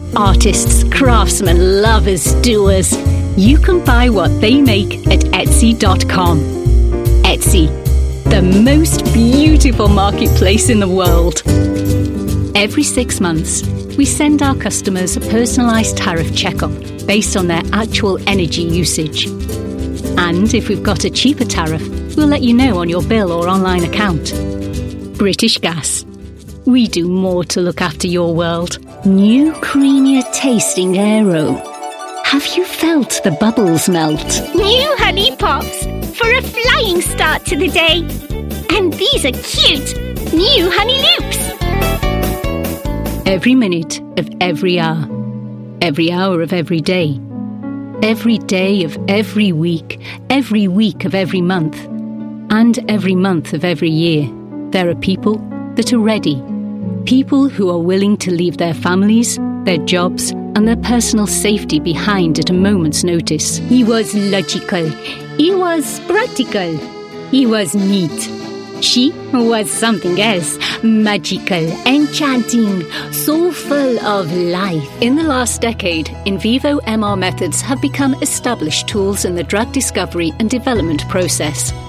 Artists, craftsmen, lovers, doers. You can buy what they make at Etsy.com. Etsy, the most beautiful marketplace in the world. Every 6 months, we send our customers a personalised tariff checkup based on their actual energy usage. And if we've got a cheaper tariff, we'll let you know on your bill or online account. British Gas. We do more to look after your world. New creamier tasting Aero. Have you felt the bubbles melt? New Honey Pops for a flying start to the day. And these are cute new Honey Loops. Every minute of every hour of every day of every week of every month, and every month of every year, there are people that are ready. People who are willing to leave their families, their jobs, and their personal safety behind at a moment's notice. He was logical. He was practical. He was neat. She was something else. Magical, enchanting, so full of life. In the last decade, in vivo MR methods have become established tools in the drug discovery and development process.